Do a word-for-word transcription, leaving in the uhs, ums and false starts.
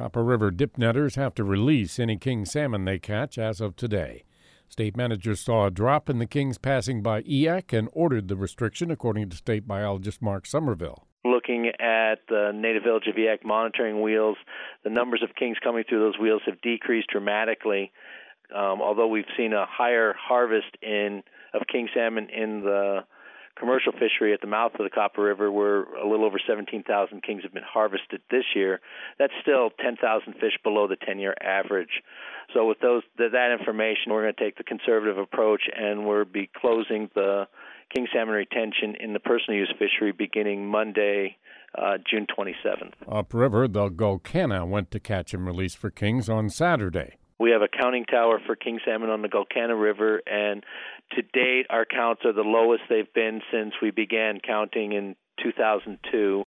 Copper River dip netters have to release any king salmon they catch as of today. State managers saw a drop in the kings passing by E A C and ordered the restriction, according to state biologist Mark Somerville. Looking at the native village of E A C monitoring wheels, the numbers of kings coming through those wheels have decreased dramatically. Um, although we've seen a higher harvest in of king salmon in the commercial fishery at the mouth of the Copper River, where a little over seventeen thousand kings have been harvested this year, that's still ten thousand fish below the ten-year average. So with those that information, we're going to take the conservative approach, and we'll be closing the king salmon retention in the personal use fishery beginning Monday, uh, June twenty-seventh. Upriver, the Gulkana went to catch and release for kings on Saturday. We have a counting tower for king salmon on the Gulkana River, and to date, our counts are the lowest they've been since we began counting in two thousand two.